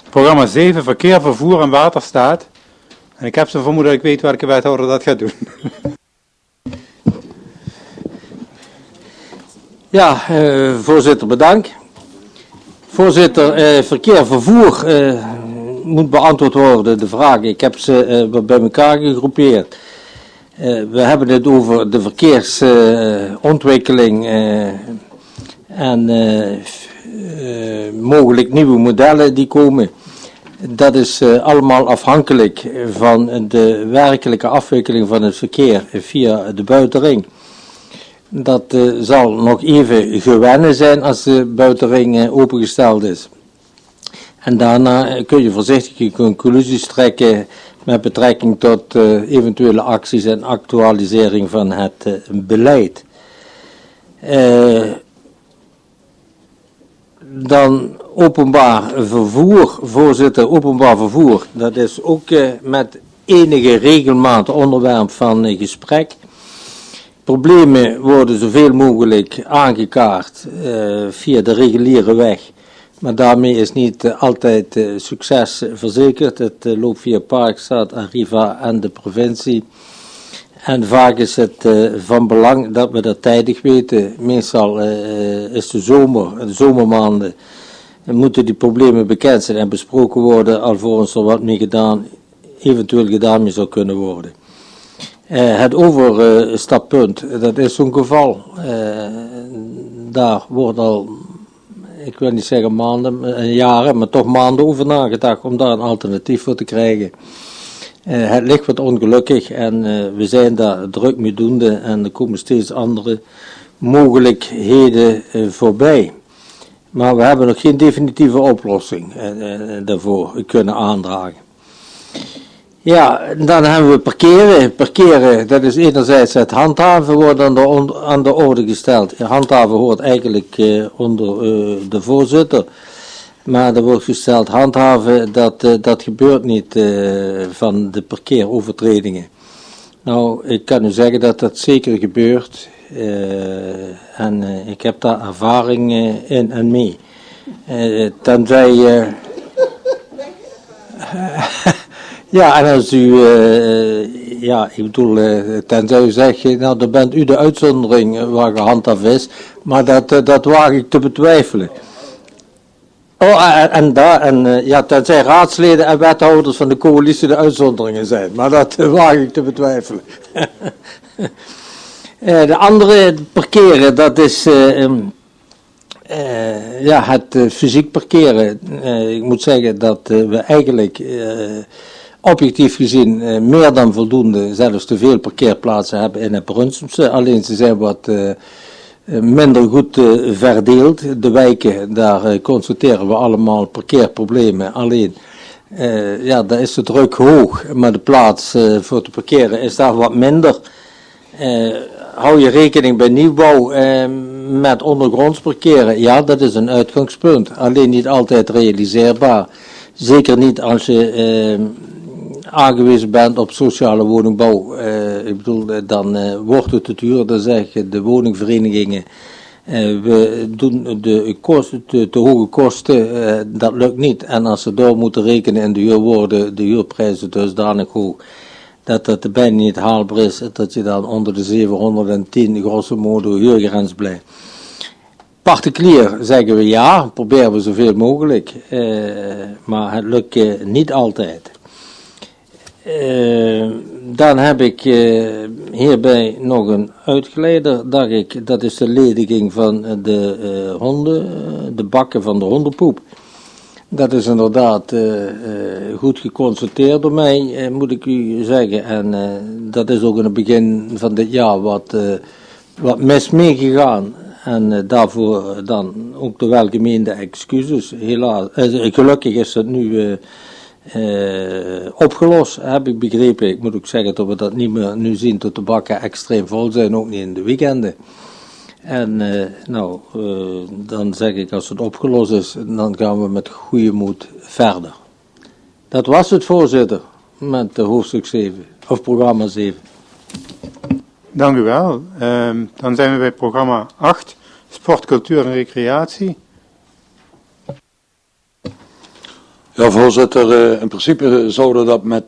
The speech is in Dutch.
Programma 7, verkeer, vervoer en waterstaat. En ik heb zo vermoeden dat ik weet welke wethouder dat gaat doen. Ja, voorzitter, bedankt. Voorzitter, verkeer, vervoer moet beantwoord worden, de vragen. Ik heb ze bij elkaar gegroepeerd. We hebben het over de verkeersontwikkeling en mogelijk nieuwe modellen die komen. Dat is allemaal afhankelijk van de werkelijke afwikkeling van het verkeer via de buitenring. Dat zal nog even gewennen zijn als de buitenring opengesteld is. En daarna kun je voorzichtige conclusies trekken met betrekking tot eventuele acties en actualisering van het beleid. Dan openbaar vervoer, voorzitter, openbaar vervoer. Dat is ook met enige regelmaat onderwerp van gesprek. Problemen worden zoveel mogelijk aangekaart via de reguliere weg. Maar daarmee is niet altijd succes verzekerd. Het loopt via Parkstad, Arriva en de provincie. En vaak is het van belang dat we dat tijdig weten. Meestal is de zomermaanden, moeten die problemen bekend zijn en besproken worden, alvorens er wat mee gedaan, eventueel gedaan mee zou kunnen worden. Het overstappunt, dat is zo'n geval. Daar wordt al, ik wil niet zeggen maanden, jaren, maar toch maanden over nagedacht om daar een alternatief voor te krijgen. Het ligt wat ongelukkig en we zijn daar druk mee doende en er komen steeds andere mogelijkheden voorbij. Maar we hebben nog geen definitieve oplossing daarvoor kunnen aandragen. Ja, dan hebben we parkeren. Parkeren, dat is enerzijds het handhaven wordt aan de orde gesteld. Handhaven hoort eigenlijk onder de voorzitter. Maar er wordt gesteld handhaven, dat gebeurt niet van de parkeerovertredingen. Nou, ik kan u zeggen dat dat zeker gebeurt. En ik heb daar ervaring in en mee. Tenzij... ja, en als u... ik bedoel, tenzij u zegt, nou, dan bent u de uitzondering waar gehandhaafd is. Maar dat waag ik te betwijfelen. Oh, tenzij raadsleden en wethouders van de coalitie de uitzonderingen zijn. Maar dat waag ik te betwijfelen. De andere parkeren, dat is het fysiek parkeren. Ik moet zeggen dat we eigenlijk objectief gezien meer dan voldoende, zelfs te veel parkeerplaatsen hebben in het Brunsumse. Alleen ze zijn wat... minder goed verdeeld. De wijken, daar constateren we allemaal parkeerproblemen. Alleen, daar is de druk hoog, maar de plaats voor te parkeren is daar wat minder. Hou je rekening bij nieuwbouw met ondergronds parkeren? Ja, dat is een uitgangspunt. Alleen niet altijd realiseerbaar. Zeker niet als je aangewezen bent op sociale woningbouw. Ik bedoel, dan wordt het te duur. Dan zeggen de woningverenigingen, we doen de hoge kosten, dat lukt niet. En als ze door moeten rekenen in de huur, worden de huurprijzen dusdanig hoog dat het bijna niet haalbaar is, dat je dan onder de 710 grosso modo huurgrens blijft. Particulier zeggen we ja, proberen we zoveel mogelijk, maar het lukt niet altijd. Dan heb ik hierbij nog een uitgeleider, dacht ik, dat is de lediging van de honden, de bakken van de hondenpoep. Dat is inderdaad goed geconstateerd door mij, moet ik u zeggen. En dat is ook in het begin van dit jaar wat mis meegegaan. En daarvoor dan ook de welgemeende excuses. Helaas, gelukkig is dat nu opgelost, heb ik begrepen. Ik moet ook zeggen dat we dat niet meer nu zien, dat de bakken extreem vol zijn, ook niet in de weekenden. En dan zeg ik, als het opgelost is, dan gaan we met goede moed verder. Dat was het, voorzitter, met hoofdstuk 7, of programma 7. Dank u wel. Dan zijn we bij programma 8, sport, cultuur en recreatie. Ja, voorzitter, in principe zouden dat met